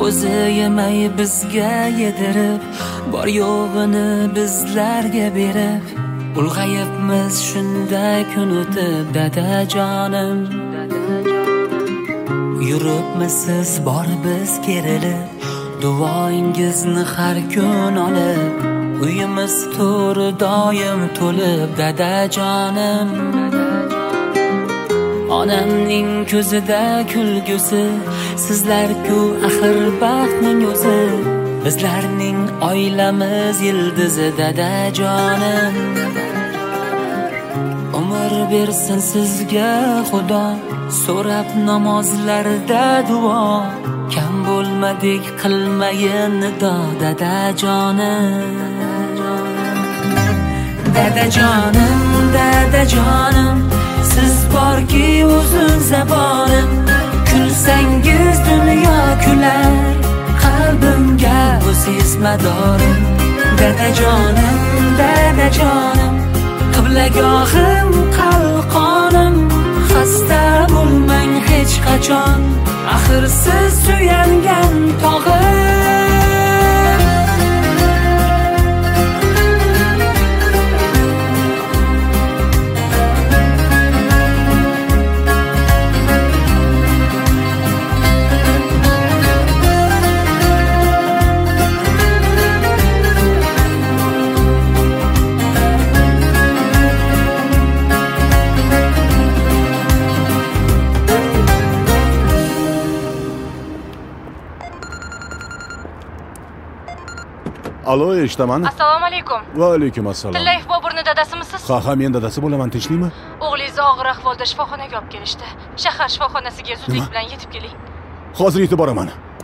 o'zi yemay bizga yedirib, bor yo'g'ini bizlarga berib, ulg'ayibmiz shunday kun o'tib dadajonim. Yuribmiz siz bor biz kerilib, duoingizni har kun olib, uyimiz to'ri doim to'lib dadajonim. Onamning ko'zida kulgusi, sizlar-ku axir baxtning o'zi, bizlarning oilamiz yildizi dadajonim. Umr bersin sizga Xudo, so'rab namozlarda duo, kam bo'lmadik qilmayin nido dadajonim. Dadajonim, dadajonim, siz borki uzun zabonim, kulsangiz dunyo kular, qalbimga o'siz madorim. Dadajonim, dadajonim, qiblagohim qalqonim, xasta bo'lmang hech qachon, axir siz suyangan tog'im. Alo, eshitaman. Assalomu alaykum. Va alaykum assalom. Tillayev Boburning dadasimisiz? Ha, men dadasi bo'laman, tinchlikmi? O'g'lingizni og'ir ahvolda shifoxonaga olib kelishdi. Shahar shifoxonasiga zudlik bilan yetib keling. Hozir yetib boraman.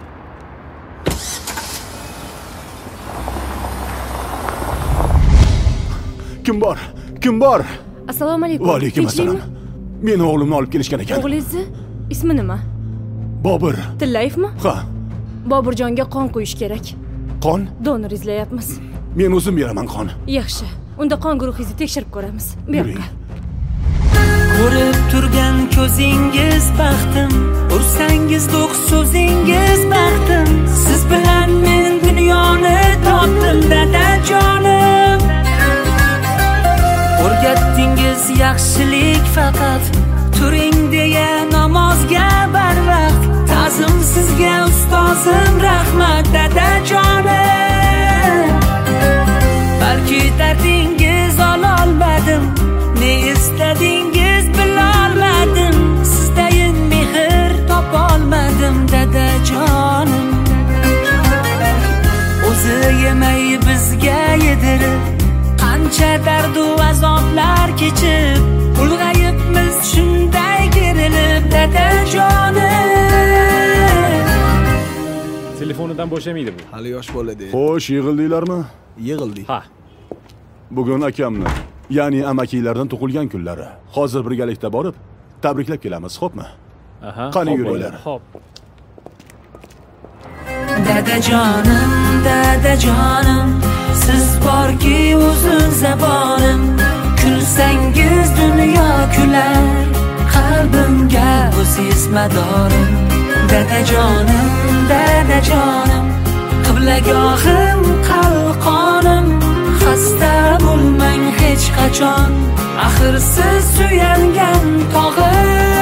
Kim bor? Kim bor? Assalomu alaykum. Va alaykum assalom. Meni o'g'limni olib kelishgan ekan. O'g'lingizni ismi nima? Bobur. Tillayevmi? Ha. Boburjonga qon quyish kerak. Qon? Donor izlayapmiz. Men o'zim beraman qon. Yaxshi. Unda qon guruhingizni tekshirib ko'ramiz. Bu yoqqa. Ko'rib turgan ko'zingiz baxtim, ursangiz do'q so'zingiz baxtim, siz bilan men dunyoni topdim dadajonim. O'rgatdingiz yaxshilik faqat, turing deya namozga barvaqt, ta'zim sizga ustozim rahmat dadajonim. Balki dardingiz ololmadim, ne istadingiz bilolmadim, sizdayin mehr topolmadim dadajonim. O'zi yemay bizga yedirib, qancha dardu azoblar kechib, ulg'ayibmiz shunday kerilib dadajonim. Telefonidan bo'shamaydi bu. Hali yosh bo'ladi. Xo'sh, yig'ildinglarmi? Yig'ildik. Ha. Bugun akamni, ya'ni amakilardan tug'ilgan kunlari. Hozir birgalikda borib, tabriklab kelamiz, xo'pmi? Aha. Qani yuringlar. Xo'p. Dadajonim, dadajonim, siz borki uzun zabonim, kulsangiz dunyo kular, qalbimga o'siz madorim. Dadajonim, dadajonim, qiblagohim qalqonim, xasta bo'lmang hech qachon, axir siz suyangan tog'im.